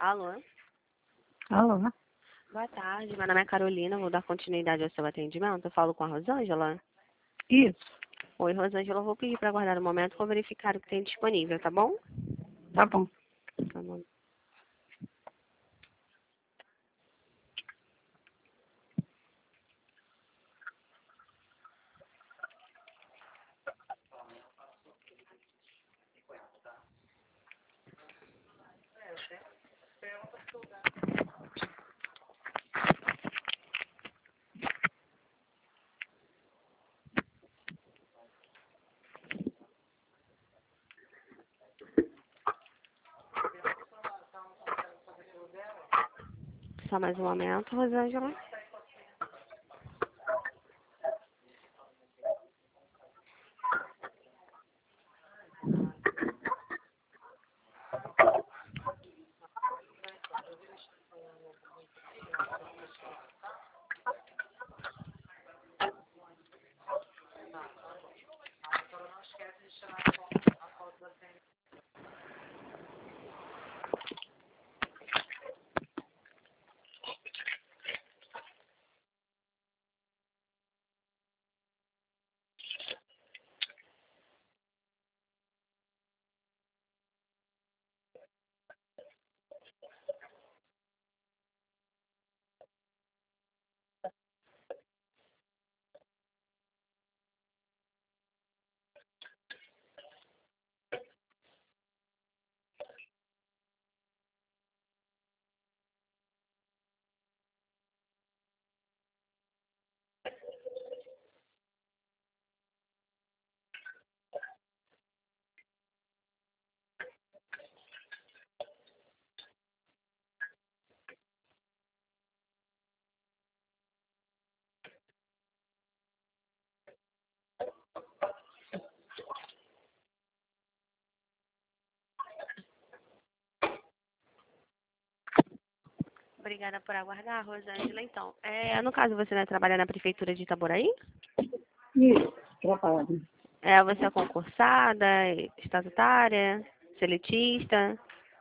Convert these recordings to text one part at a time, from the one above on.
Alô? Alô? Boa tarde, meu nome é Carolina, vou dar continuidade ao seu atendimento. Eu falo com a Rosângela? Isso, Oi, Rosângela, eu vou pedir para aguardar um momento para verificar o que tem disponível, tá bom? tá bom. Tá bom. Só mais um momento, Rosângela. Obrigada por aguardar, Rosângela. Então, no caso, você vai trabalhar na prefeitura de Itaboraí? Isso, trabalho. Você é concursada, estatutária, seletista?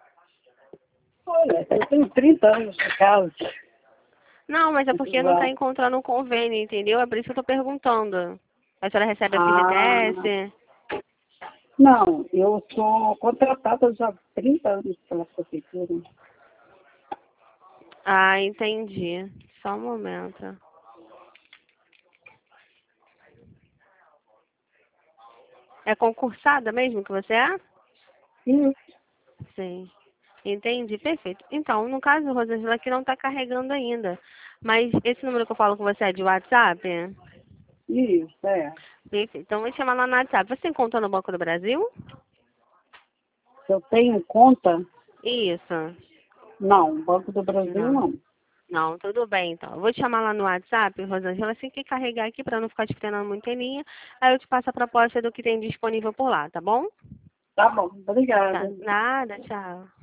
Olha, eu tenho 30 anos de casa. Não, mas é porque não está encontrando um convênio, entendeu? É por isso que eu estou perguntando. A senhora recebe a FGTS? Não, eu sou contratada já há 30 anos pela prefeitura. Ah, entendi. Só um momento. É concursada mesmo que você é? Isso, Sim. Entendi, perfeito. Então, no caso, Rosângela, aqui não está carregando ainda. Mas esse número que eu falo com você é de WhatsApp? isso, é. Perfeito. Então, vou te chamar lá no WhatsApp. Você tem conta no Banco do Brasil? Eu tenho conta? Isso. Não, Banco do Brasil Não. não. Não, tudo bem, então. Eu vou te chamar lá no WhatsApp, Rosângela, assim que carregar aqui para não ficar te esperando muito em linha. Aí eu te passo a proposta do que tem disponível por lá, tá bom? Tá bom, Tá. obrigada. Nada, tchau.